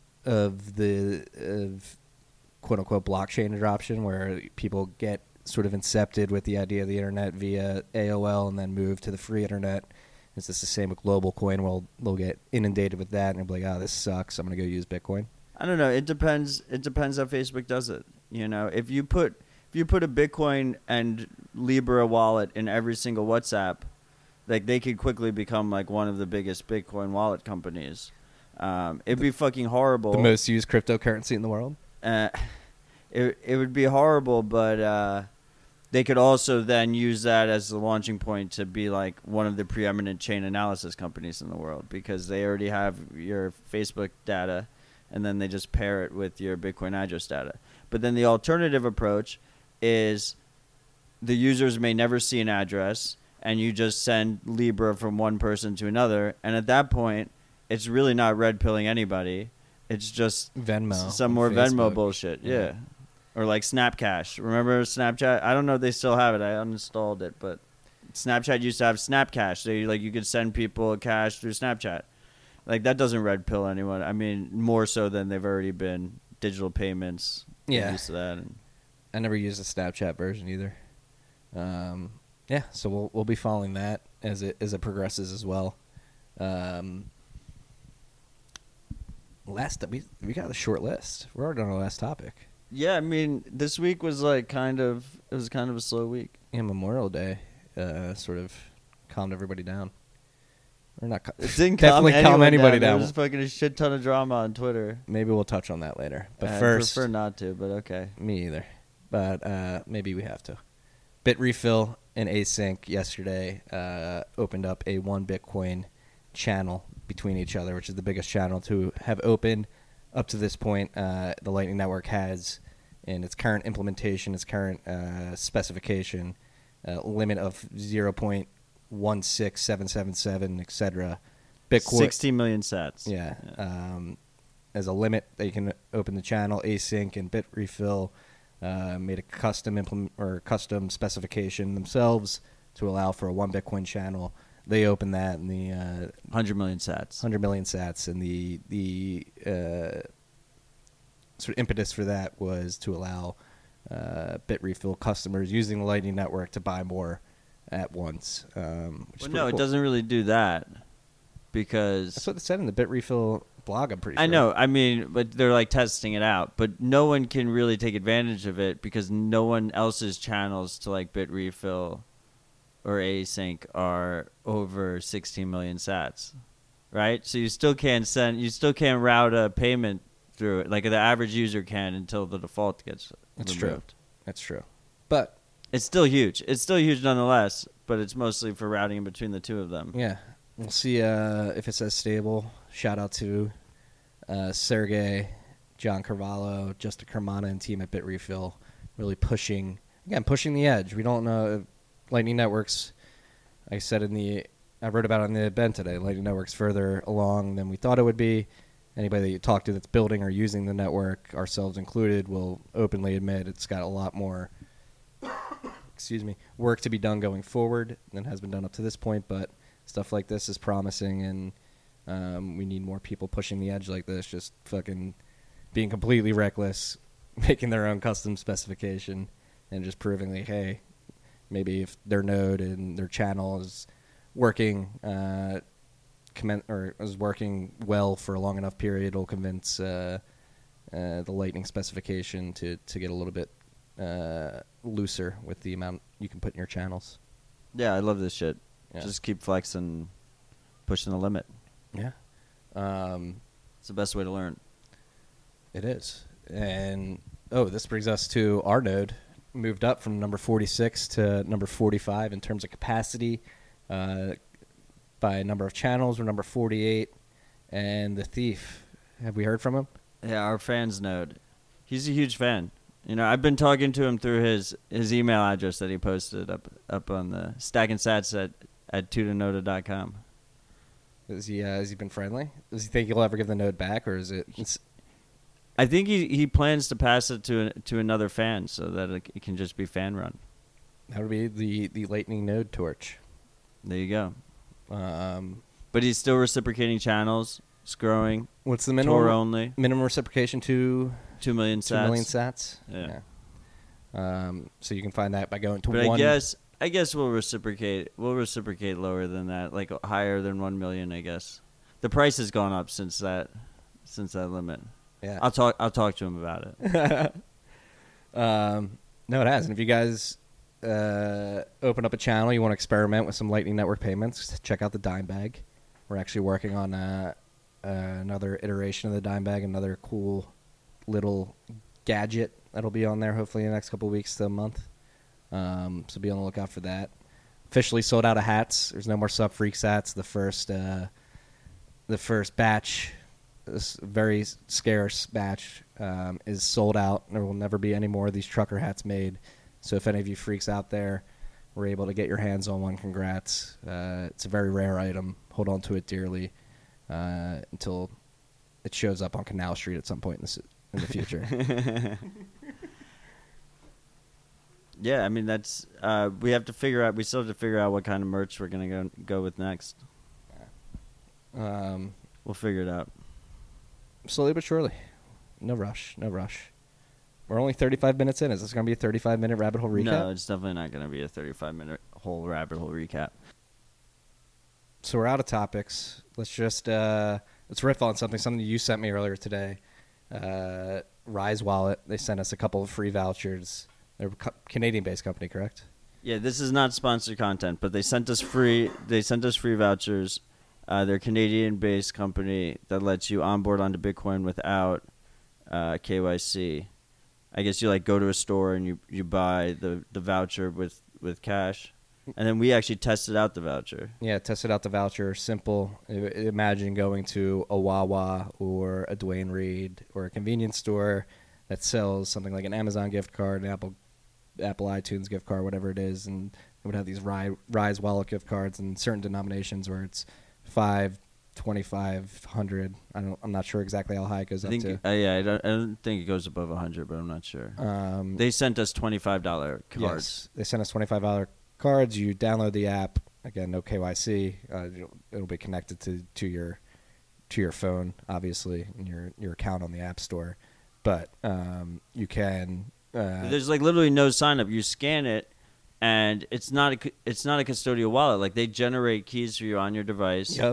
of the of quote unquote blockchain adoption, where people get sort of incepted with the idea of the internet via A O L and then move to the free internet? Is this the same with Global Coin? Well, they'll get inundated with that and they'll be like, "Oh, this sucks. I'm gonna go use Bitcoin." I don't know. It depends. It depends how Facebook does it. You know, if you put if you put a Bitcoin and Libra wallet in every single WhatsApp, like they could quickly become like one of the biggest Bitcoin wallet companies. Um, it'd be fucking horrible. The most used cryptocurrency in the world. Uh, it it would be horrible, but uh, they could also then use that as the launching point to be like one of the preeminent chain analysis companies in the world because they already have your Facebook data, and then they just pair it with your Bitcoin address data. But then the alternative approach is the users may never see an address, and you just send Libra from one person to another, and at that point, it's really not red pilling anybody. It's just Venmo, s- some on more Venmo Facebook. bullshit. Yeah. Yeah. Or like Snapcash. Remember Snapchat? I don't know if they still have it. I uninstalled it, but Snapchat used to have Snapcash. So you, like you could send people cash through Snapchat. Like that doesn't red pill anyone. I mean, more so than they've already been digital payments. Get Yeah. used to that. And I never used the Snapchat version either. Um, yeah, so we'll we'll be following that as it as it progresses as well. Um, last we we got a short list. We're already on our last topic. yeah, I mean, this week was like kind of it was kind of a slow week. Yeah, Memorial Day uh, sort of calmed everybody down. Or not? Ca- It didn't definitely calm, calm anyone anybody There down. was fucking a shit ton of drama on Twitter. Maybe we'll touch on that later. But I first, prefer not to, but okay. me either. But uh, maybe we have to. Bitrefill and Async yesterday uh, opened up a one Bitcoin channel between each other, which is the biggest channel to have opened up to this point. Uh, the Lightning Network has in its current implementation, its current uh, specification, uh, limit of zero point one six seven seven seven, et cetera. Bitcoin. sixty million sats. Yeah. Um, as a limit that you can open the channel, Async and Bitrefill uh, made a custom implement or custom specification themselves to allow for a one Bitcoin channel. They opened that in the uh, one hundred million sats. one hundred million sats, and the the uh, sort of impetus for that was to allow uh, Bitrefill customers using the Lightning Network to buy more at once. Um, which is Well, pretty no, it cool. doesn't really do that because That's what it said in the Bitrefill blog, I'm pretty sure. I know. I mean, but they're like testing it out. But no one can really take advantage of it because no one else's channels to like Bitrefill or Async are over sixteen million sats, right? So you still can't send, you still can't route a payment through it like the average user can until the default gets That's removed. true. That's true. But it's still huge. It's still huge nonetheless. But it's mostly for routing in between the two of them. yeah, we'll see uh, if it says stable. Shout out to uh, Sergey, John Carvalho, Justin Kermana, and team at Bitrefill, really pushing again, pushing the edge. We don't know Lightning Networks. I said in the, I wrote about it on the event today. Lightning Network's further along than we thought it would be. Anybody that you talk to that's building or using the network, ourselves included, will openly admit it's got a lot more. Excuse me, work to be done going forward than has been done up to this point, but stuff like this is promising, and um, we need more people pushing the edge like this, just fucking being completely reckless, making their own custom specification, and just proving like, hey, maybe if their node and their channel is working, uh, commen- or is working well for a long enough period, it'll convince uh, uh, the Lightning specification to, to get a little bit uh, looser with the amount you can put in your channels. Yeah, I love this shit. Yeah. Just keep flexing, pushing the limit. Yeah. Um, It's the best way to learn. it is. And, oh, this brings us to our node. Moved up from number forty-six to number forty-five in terms of capacity. Uh, by number of channels, we're number forty-eight. And the Thief, have we heard from him? Yeah, our fans node. He's a huge fan. You know, I've been talking to him through his, his email address that he posted up up on the Stacking Sats at, at tutanoda dot com. Is he, uh, has he been friendly? Does he think he'll ever give the node back, or is it... It's, I think he, he plans to pass it to to another fan so that it, it can just be fan run. that would be the, the Lightning node torch. There you go. Um, But he's still reciprocating channels. It's growing. what's the minimum? Tor only. Minimum reciprocation to Two million sats. two million sats. Yeah. Yeah. Um, so you can find that by going to But one. I guess I guess we'll reciprocate. We'll reciprocate lower than that, like higher than one million. I guess the price has gone up since that since that limit. Yeah. I'll talk. I'll talk to him about it. um, no, it hasn't. If you guys uh, open up a channel, you want to experiment with some Lightning Network payments, check out the Dime Bag. We're actually working on uh, uh, another iteration of the Dime Bag, another cool little gadget that'll be on there hopefully in the next couple of weeks to a month. Um, so be on the lookout for that. Officially sold out of hats. There's no more Sub Freak Sats. The first, uh, the first batch, this very scarce batch, um, is sold out. There will never be any more of these trucker hats made. So if any of you freaks out there were able to get your hands on one, congrats. Uh, it's a very rare item. Hold on to it dearly uh, until it shows up on Canal Street at some point in the, s- in the future. Yeah, I mean that's uh, we have to figure out. We still have to figure out what kind of merch we're gonna go go with next. Um, We'll figure it out. slowly but surely. No rush. No rush. We're only thirty-five minutes in. Is this going to be a thirty-five minute rabbit hole recap? No, it's definitely not gonna be a thirty-five minute whole rabbit hole recap. So we're out of topics. Let's just uh, let's riff on something. Something you sent me earlier today. Uh, Rise Wallet. They sent us a couple of free vouchers. They're a co- Canadian-based company, correct? Yeah, this is not sponsored content, but they sent us free. They sent us free vouchers. Uh, they're a Canadian-based company that lets you onboard onto Bitcoin without uh, K Y C. I guess you like go to a store and you, you buy the, the voucher with, with cash, and then we actually tested out the voucher. Yeah, tested out the voucher. Simple. I- Imagine going to a Wawa or a Dwayne Reed or a convenience store that sells something like an Amazon gift card, an Apple Apple iTunes gift card, whatever it is, and it would have these Rise, Rise Wallet gift cards in certain denominations where it's five, twenty-five, hundred. I don't. I'm not sure exactly how high it goes I up think to. uh, yeah, I don't, I don't think it goes above a hundred, but I'm not sure. Um, They sent us twenty-five dollar cards. Yes, they sent us twenty-five dollars cards. You download the app. Again, no K Y C. Uh, it'll, it'll be connected to, to your to your phone, obviously, and your your account on the App Store. But um, you can. Uh, There's like literally no sign up. You scan it, and it's not a cu- it's not a custodial wallet. Like they generate keys for you on your device. Yep.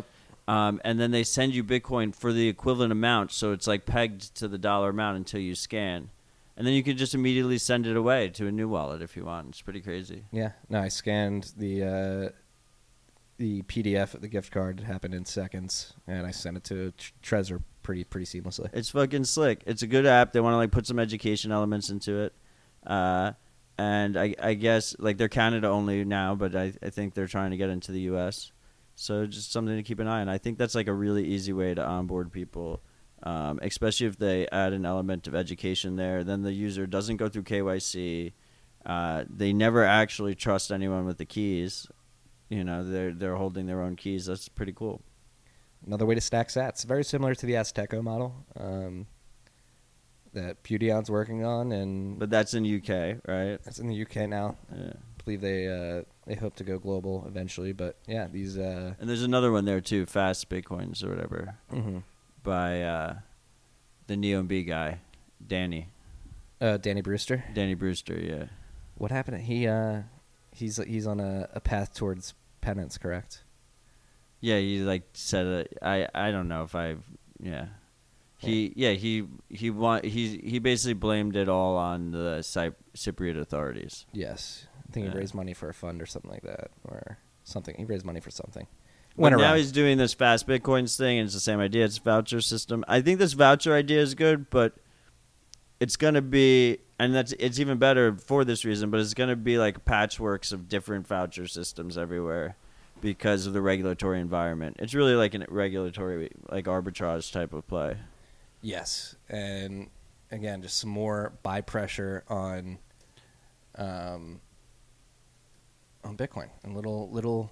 Um, and then they send you Bitcoin for the equivalent amount, so it's like pegged to the dollar amount until you scan. And then you can just immediately send it away to a new wallet if you want. It's pretty crazy. Yeah. No, I scanned the uh, the P D F of the gift card. It happened in seconds, and I sent it to Trezor pretty pretty seamlessly. It's fucking slick. It's a good app. They want to like put some education elements into it. Uh, and I, I guess like they're Canada only now, but I, I think they're trying to get into the U S. So just something to keep an eye on. I think that's like a really easy way to onboard people, um, especially if they add an element of education there. Then the user doesn't go through K Y C. Uh, they never actually trust anyone with the keys. You know, they're they're holding their own keys. That's pretty cool. Another way to stack sats, very similar to the Azteco model um, that Pewdion's working on, and But that's in U K, right? that's in the U K now. Yeah. I believe they uh, they hope to go global eventually, but yeah, these. Uh, And there's another one there too, Fast Bitcoins or whatever, mhm. by uh, the NeoB guy, Danny, uh, Danny Brewster. Danny Brewster. Yeah. What happened? He uh, he's he's on a, a path towards penance, correct? Yeah, he like said it. I I don't know if I've yeah. He yeah he he want he he basically blamed it all on the Cy- Cypriot authorities. Yes, I think Yeah. he raised money for a fund or something like that, or something. He raised money for something. But Went now around. he's doing this Fast Bitcoins thing, and it's the same idea. It's a voucher system. I think this voucher idea is good, but it's gonna be, and that's it's even better for this reason. But it's gonna be like patchworks of different voucher systems everywhere because of the regulatory environment. It's really like a regulatory, like arbitrage type of play. Yes, and again, just some more buy pressure on, um, on Bitcoin and little little.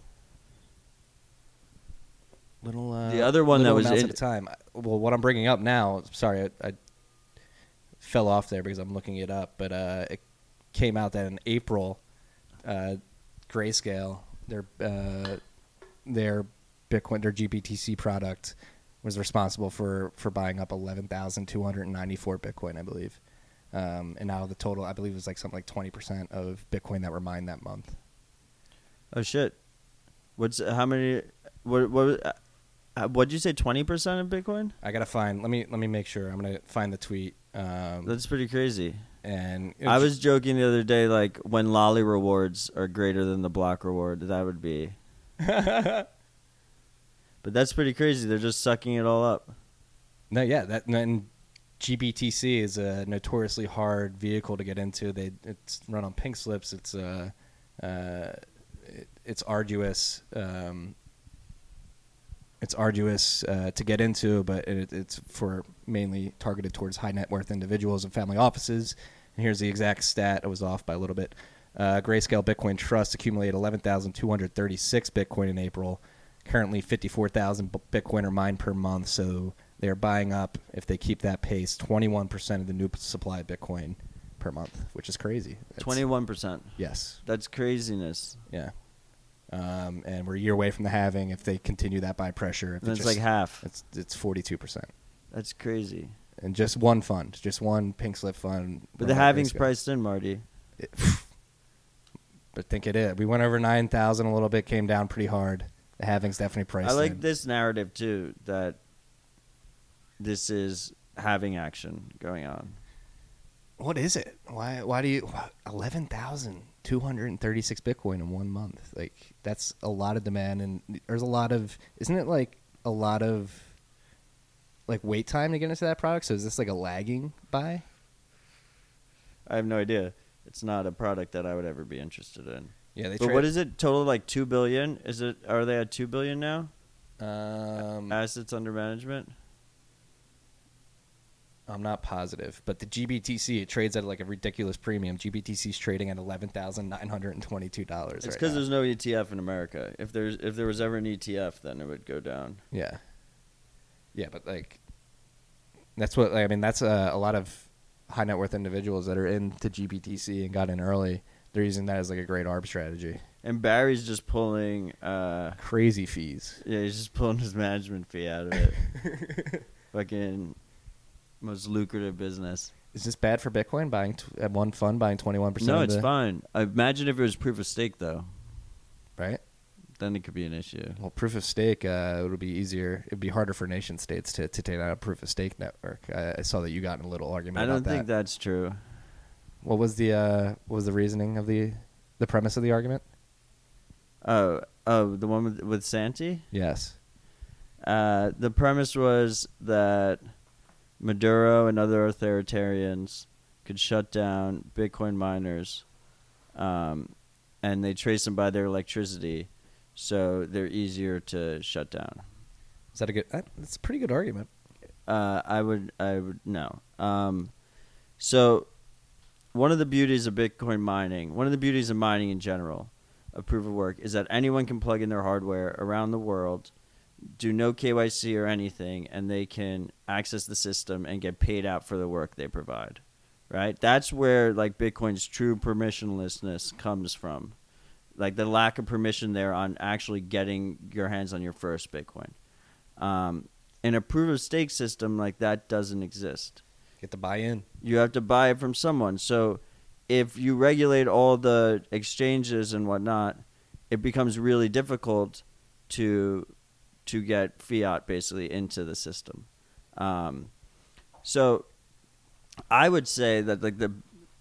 Little, uh, The other one that little was amounts in- at a time. Well, what I'm bringing up now, sorry, I, I fell off there because I'm looking it up, but uh, it came out that in April, uh, Grayscale, their uh, their Bitcoin, their G B T C product, was responsible for, for buying up eleven thousand two hundred ninety-four Bitcoin, I believe. Um, and now the total, I believe, was like something like twenty percent of Bitcoin that were mined that month. Oh shit! What's how many? What what? Uh, what'd you say? Twenty percent of Bitcoin? I gotta find. Let me let me make sure. I'm gonna find the tweet. Um, That's pretty crazy. and I was joking the other day, like when Lolly rewards are greater than the block reward, that would be. But that's pretty crazy. They're just sucking it all up. no, yeah. That and G B T C is a notoriously hard vehicle to get into. They it's run on pink slips. It's uh, uh, it, it's arduous. Um, it's arduous uh, to get into, but it, it's for mainly targeted towards high net worth individuals and family offices. And here's the exact stat. I was off by a little bit. Uh, Grayscale Bitcoin Trust accumulated eleven thousand two hundred thirty-six Bitcoin in April. Currently, fifty-four thousand Bitcoin are mined per month. So they're buying up, if they keep that pace, twenty-one percent of the new supply of Bitcoin per month, which is crazy. That's- Twenty-one percent. Yes. That's craziness. Yeah. Um, and we're a year away from the halving if they continue that buy pressure. If And it it's just- like half. It's it's forty-two percent. That's crazy. And just one fund, just one pink slip fund. But the run by halving's Grayscale. priced in, Marty. It, but think it is. We went over nine thousand a little bit, came down pretty hard. The halving's definitely priced I like in. this narrative too, that this is halving action going on. What is it? Why Why do you eleven thousand two hundred thirty-six Bitcoin in one month? Like that's a lot of demand, and there's a lot of isn't it like a lot of like wait time to get into that product? So is this like a lagging buy? I have no idea. It's not a product that I would ever be interested in. Yeah, they But what is it? Total like two billion? Is it? Are they at two billion now? Um, Assets under management. I'm not positive, but the G B T C it trades at like a ridiculous premium. G B T C's trading at eleven thousand nine hundred and twenty-two dollars. It's right because now. there's no E T F in America. If there's if there was ever an E T F, then it would go down. Yeah, yeah, but like that's what I mean. That's uh, a lot of high net worth individuals that are into G B T C and got in early. They're using that as like a great arb strategy. And Barry's just pulling. Uh, Crazy fees. yeah, he's just pulling his management fee out of it. Fucking most lucrative business. Is this bad for Bitcoin buying t- at one fund buying twenty-one percent? No, of it's the, fine. Imagine if it was proof of stake though. right? then it could be an issue. Well, proof of stake, uh, it would be easier. It'd be harder for nation states to, to take out a proof of stake network. I, I saw that you got in a little argument I about don't that. think that's true. What was the uh, what was the reasoning of the the premise of the argument? Oh, oh, the one with with Santi. Yes. Uh, the premise was that Maduro and other authoritarians could shut down Bitcoin miners, um, and they trace them by their electricity, so they're easier to shut down. Is that a good? That's a pretty good argument. Uh, I would, I would no. Um, so, one of the beauties of Bitcoin mining, one of the beauties of mining in general, of proof of work, is that anyone can plug in their hardware around the world, do no K Y C or anything, and they can access the system and get paid out for the work they provide. Right? That's where like Bitcoin's true permissionlessness comes from. Like the lack of permission there on actually getting your hands on your first Bitcoin. Um, in a proof of stake system, like that doesn't exist. Get the buy-in. You have to buy it from someone. So if you regulate all the exchanges and whatnot, it becomes really difficult to to get fiat basically into the system. Um, so I would say that like the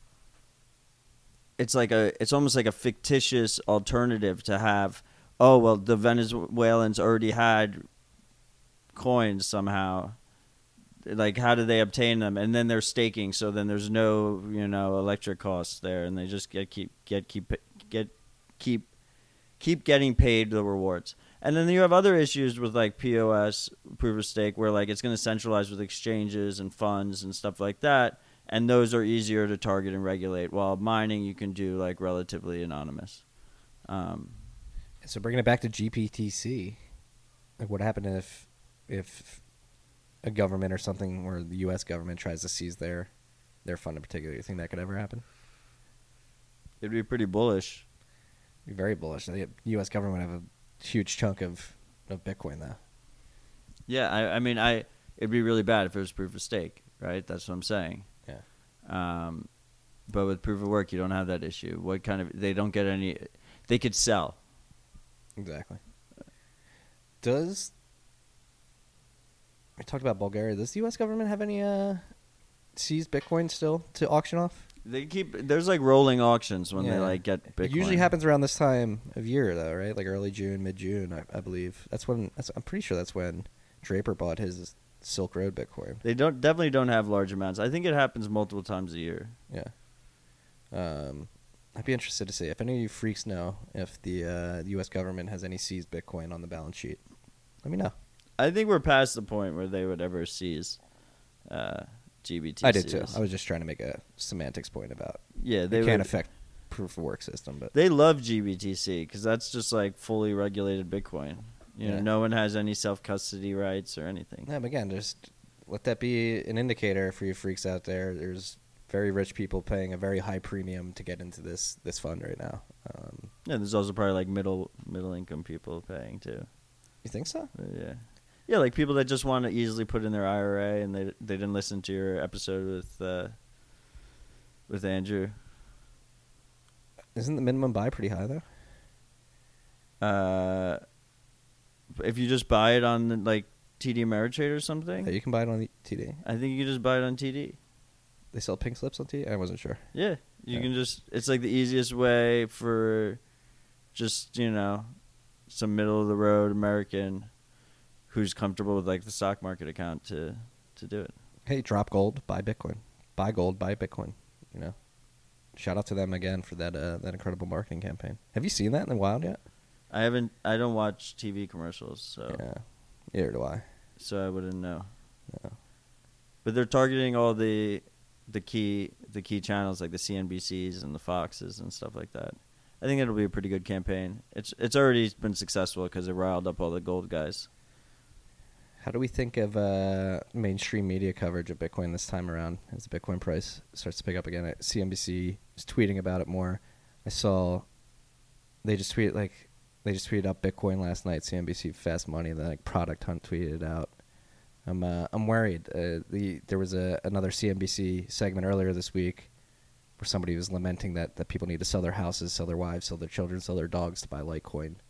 it's like a it's almost like a fictitious alternative to have, oh well, the Venezuelans already had coins somehow. Like, how do they obtain them? And then they're staking, so then there's no, you know, electric costs there, and they just get keep get keep get keep keep getting paid the rewards. And then you have other issues with like P O S, proof of stake, where like it's going to centralize with exchanges and funds and stuff like that, and those are easier to target and regulate. While mining, you can do like relatively anonymous. Um, So bringing it back to G P T C, like what happened if if a government or something, or the U S government tries to seize their their fund in particular? You think that could ever happen? it'd be pretty bullish. Be very bullish. The U S government would have a huge chunk of, of Bitcoin, though. Yeah, I, I mean, I it'd be really bad if it was proof of stake, right? That's what I'm saying. Yeah. Um, but with proof of work, you don't have that issue. What kind of they don't get any? They could sell. Exactly. Does we talked about Bulgaria? Does the U S government have any uh, seized Bitcoin still to auction off? They keep there's like rolling auctions when they Yeah. like get Bitcoin. It usually happens around this time of year, though, right? Like early June, mid June, I, I believe. That's when. That's, I'm pretty sure that's when Draper bought his Silk Road Bitcoin. They don't definitely don't have large amounts. I think it happens multiple times a year. Yeah. Um, I'd be interested to see if any of you freaks know if the uh, U S government has any seized Bitcoin on the balance sheet. Let me know. I think we're past the point where they would ever seize uh, G B T Cs. I did too. I was just trying to make a semantics point about Yeah, they it can't would, affect proof of work system, but They love G B T C because that's just like fully regulated Bitcoin. You know, Yeah. no one has any self custody rights or anything. yeah, but again, just let that be an indicator for you freaks out there. There's very rich people paying a very high premium to get into this this fund right now. Um, Yeah, there's also probably like middle middle income people paying too. you think so? But yeah, yeah, like people that just want to easily put in their I R A and they they didn't listen to your episode with uh, with Andrew. Isn't the minimum buy pretty high though? Uh, if you just buy it on like T D Ameritrade or something, Yeah, you can buy it on the T D. I think you can just buy it on T D. They sell pink slips on T D. I wasn't sure. Yeah, you Yeah. can just. It's like the easiest way for just you know some middle of the road American who's comfortable with like the stock market account to to do it. Hey, drop gold, buy Bitcoin. Buy gold, buy Bitcoin. You know, shout out to them again for that uh, that incredible marketing campaign. Have you seen that in the wild yet? I haven't. I don't watch T V commercials, so Yeah, neither do I. so I wouldn't know. Yeah. But they're targeting all the the key the key channels like the C N B Cs and the Foxes and stuff like that. I think it'll be a pretty good campaign. It's it's already been successful because it riled up all the gold guys. How do we think of uh, mainstream media coverage of Bitcoin this time around as the Bitcoin price starts to pick up again? C N B C is tweeting about it more. I saw they just tweeted like they just tweeted up Bitcoin last night. C N B C Fast Money. The like Product Hunt tweeted it out. I'm uh, I'm worried. Uh, the there was a another C N B C segment earlier this week where somebody was lamenting that, that people need to sell their houses, sell their wives, sell their children, sell their dogs to buy Litecoin.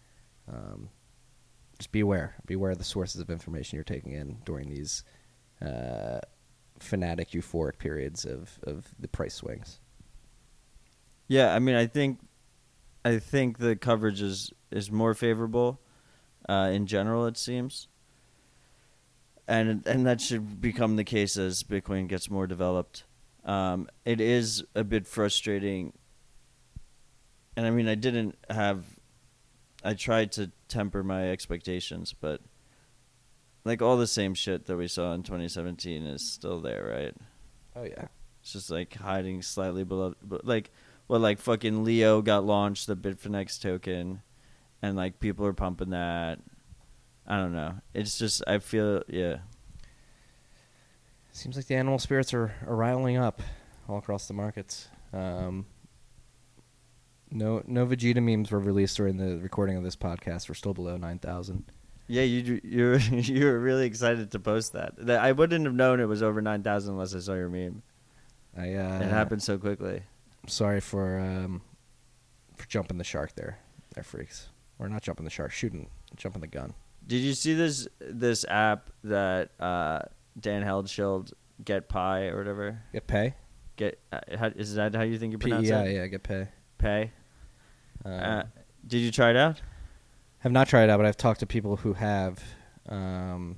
Um, just be aware. Be aware of the sources of information you're taking in during these uh, fanatic, euphoric periods of, of the price swings. Yeah, I mean, I think, I think the coverage is is more favorable, uh, in general. It seems, and and that should become the case as Bitcoin gets more developed. Um, it is a bit frustrating, and I mean, I didn't have. I tried to temper my expectations, but like all the same shit that we saw in twenty seventeen is still there, right? Oh, yeah. It's just like hiding slightly below, but like, well, like fucking Leo got launched, the Bitfinex token, and like people are pumping that. I don't know. It's just, I feel, yeah. Seems like the animal spirits are, are riling up all across the markets. Um, no no Vegeta memes were released during the recording of this podcast. We're still below nine thousand. Yeah, you you're you were really excited to post that. That I wouldn't have known it was over nine thousand unless I saw your meme. I uh, It happened so quickly. Sorry for um, for jumping the shark there, there freaks. Or not jumping the shark, shooting, jumping the gun. Did you see this this app that uh, Dan Heldshield, Get Pie or whatever? Get pay? Get uh, how, is that how you think you P pronounce E I, it? yeah, get pay. Pay. Um, Uh, did you try it out? have not tried it out, but I've talked to people who have. Um,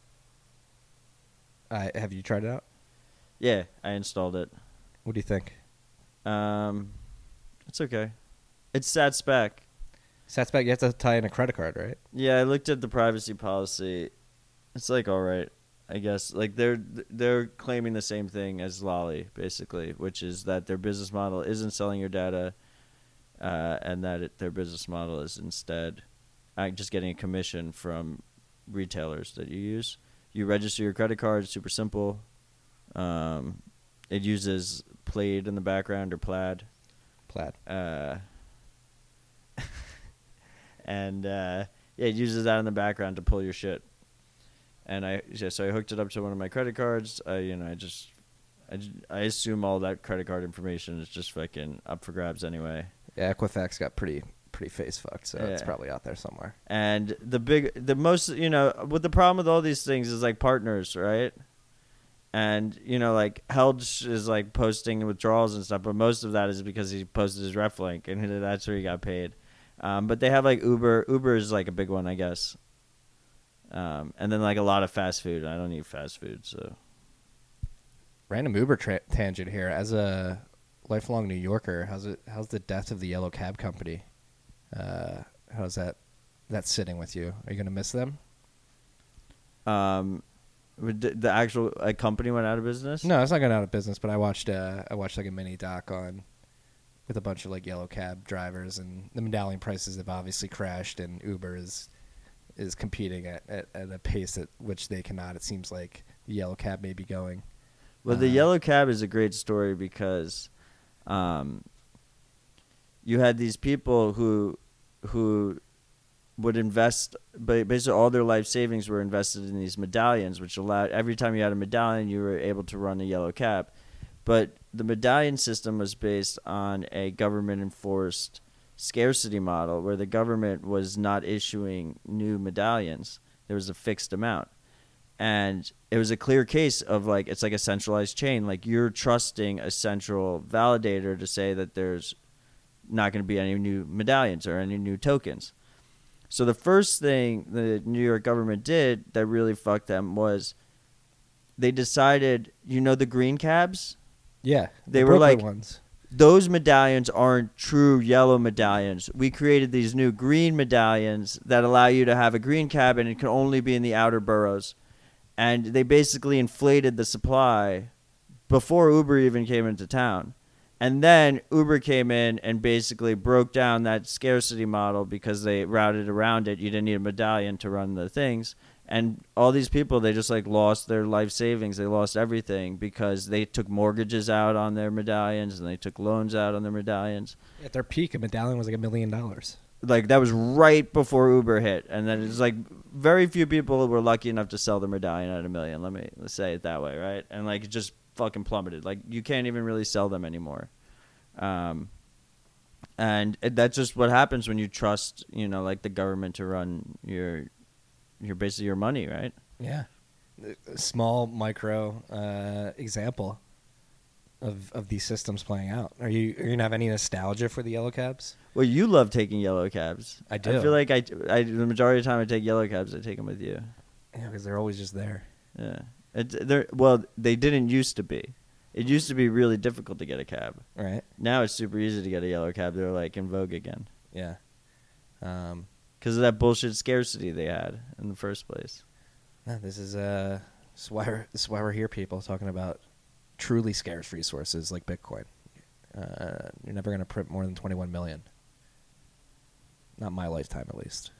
I, have you tried it out? Yeah, I installed it. What do you think? Um, it's okay. It's sat spec. Sats back, you have to tie in a credit card, right? Yeah, I looked at the privacy policy. It's like all right, I guess. Like they're they're claiming the same thing as Lolly, basically, which is that their business model isn't selling your data, uh, and that it, their business model is instead uh, just getting a commission from retailers that you use. You register your credit card. It's super simple. Um, it uses Plaid in the background or Plaid. Plaid. Uh, and uh, yeah, it uses that in the background to pull your shit. And I yeah, so I hooked it up to one of my credit cards. I you know I just I, j- I assume all that credit card information is just fucking up for grabs anyway. Yeah, Equifax got pretty pretty face fucked, so it's Yeah. probably out there somewhere. And the big the most you know what the problem with all these things is like partners, right? And you know like Helge is like posting withdrawals and stuff, but most of that is because he posted his ref link and that's where he got paid. Um, but they have like Uber. Uber is like a big one, I guess. Um, and then like a lot of fast food. I don't eat fast food, so. Random Uber tra- tangent here. As a lifelong New Yorker, how's it? How's the death of the Yellow Cab Company? Uh, how's that? That sitting with you? Are you gonna miss them? Um, would the the actual like, company went out of business. No, it's not going out of business. But I watched. Uh, I watched like a mini doc on with a bunch of like yellow cab drivers, and the medallion prices have obviously crashed, and Uber is is competing at, at, at a pace at which they cannot. It seems like the yellow cab may be going. Well, the Uh, yellow cab is a great story because, um, you had these people who, who, would invest, but basically all their life savings were invested in these medallions, which allowed every time you had a medallion, you were able to run a yellow cab. But the medallion system was based on a government-enforced scarcity model where the government was not issuing new medallions. There was a fixed amount. And it was a clear case of like, it's like a centralized chain. Like you're trusting a central validator to say that there's not going to be any new medallions or any new tokens. So the first thing the New York government did that really fucked them was they decided, you know, the green cabs? Yeah, They the were Brooklyn like- ones. Those medallions aren't true yellow medallions. We created these new green medallions that allow you to have a green cab and it can only be in the outer boroughs. And they basically inflated the supply before Uber even came into town. And then Uber came in and basically broke down that scarcity model because they routed around it. You didn't need a medallion to run the things. And all these people, they just like lost their life savings. They lost everything because they took mortgages out on their medallions and they took loans out on their medallions. At their peak, a medallion was like a million dollars. Like that was right before Uber hit. And then it's like very few people were lucky enough to sell their medallion at a million. Let me let's say it that way, right? And like it just fucking plummeted. Like you can't even really sell them anymore. Um, and it, that's just what happens when you trust, you know, like the government to run your, your basically your money, right? Yeah. A small micro uh, example of of these systems playing out. Are you are you gonna have any nostalgia for the yellow cabs? Well, you love taking yellow cabs. I do. I feel like I, I the majority of the time I take yellow cabs, I take them with you. Yeah, because they're always just there. Yeah. It, they're, well, they didn't used to be. It used to be really difficult to get a cab. Right. Now it's super easy to get a yellow cab. They're like in vogue again. Yeah. Um, Because of that bullshit scarcity they had in the first place. no, this is uh, this is why we're, this is why we're here, people, talking about truly scarce resources like Bitcoin. Uh, you're never gonna print more than twenty-one million. Not my lifetime, at least.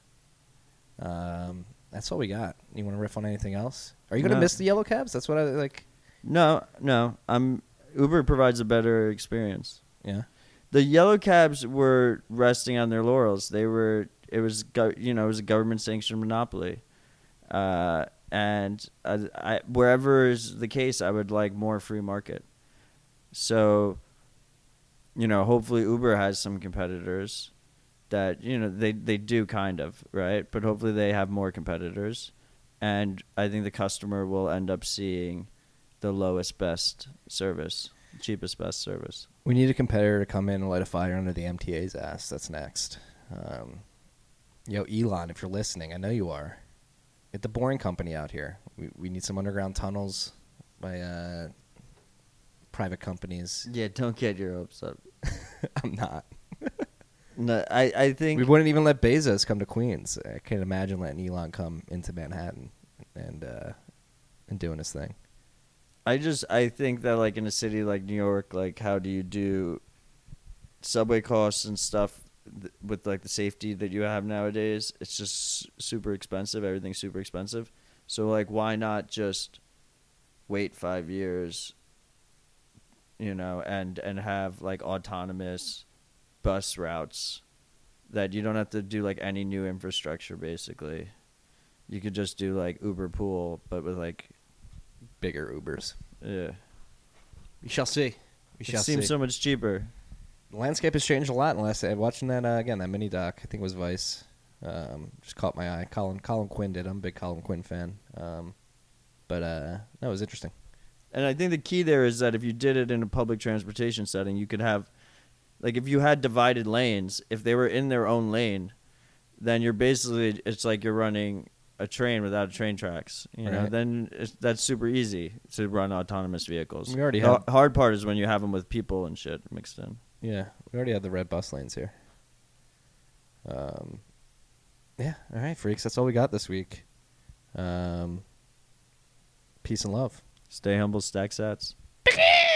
Um, that's all we got. You want to riff on anything else? Are you gonna No. miss the yellow cabs? That's what I like. No, no. I'm Uber provides a better experience. Yeah. The yellow cabs were resting on their laurels. They were. It was. go- You know. It was a government sanctioned monopoly. Uh, and I, I, wherever is the case, I would like more free market. So, you know, hopefully Uber has some competitors that, you know, they, they do kind of, right? But hopefully they have more competitors. And I think the customer will end up seeing the lowest, best service, cheapest, best service. We need a competitor to come in and light a fire under the M T A's ass. That's next. Um, yo, Elon, if you're listening, I know you are. Get the Boring Company out here. We we need some underground tunnels by uh, private companies. Yeah, don't get your hopes up. I'm not. No, I, I think We wouldn't even let Bezos come to Queens. I can't imagine letting Elon come into Manhattan and uh, and doing his thing. I just I think that like in a city like New York, like how do you do subway costs and stuff th- with like the safety that you have nowadays? It's just s- super expensive. Everything's super expensive. So like why not just wait five years, you know, and and have like autonomous bus routes that you don't have to do like any new infrastructure basically. You could just do like Uber Pool but with like Bigger Ubers. yeah. We shall see. We It shall seems see. so much cheaper. The landscape has changed a lot in the last. Watching that uh, again, that mini doc, I think it was Vice. Um, just caught my eye. Colin Colin Quinn did. I'm a big Colin Quinn fan. Um, but uh, that was interesting. And I think the key there is that if you did it in a public transportation setting, you could have, like, if you had divided lanes, if they were in their own lane, then you're basically, it's like you're running a train without train tracks. You know, Right. then it's, that's super easy to run autonomous vehicles. We already the have- hard part is when you have them with people and shit mixed in. Yeah, we already have the red bus lanes here. Um, yeah. All right, freaks. That's all we got this week. Um, peace and love. Stay humble, stack sats.